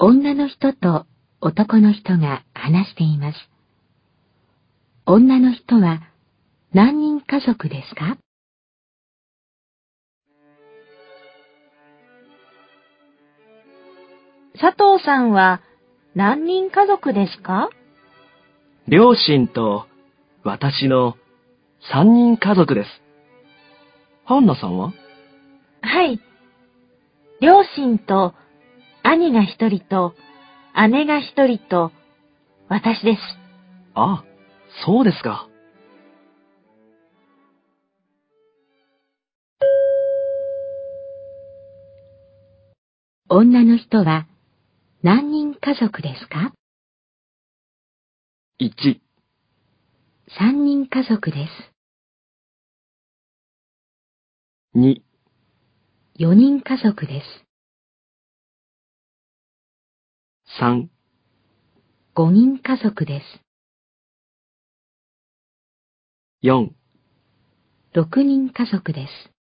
女の人と男の人が話しています。女の人は何人家族ですか？ 佐藤さんは何人家族ですか？ 両親と私の3人家族です。ハンナさんは？ はい。両親と兄が1人と姉が1人と私です。 あ、そうですか。 女の人は何人家族ですか？ 1、 3人家族です。 2、 4人家族です。 3、 5人家族です。 4、 6人家族です。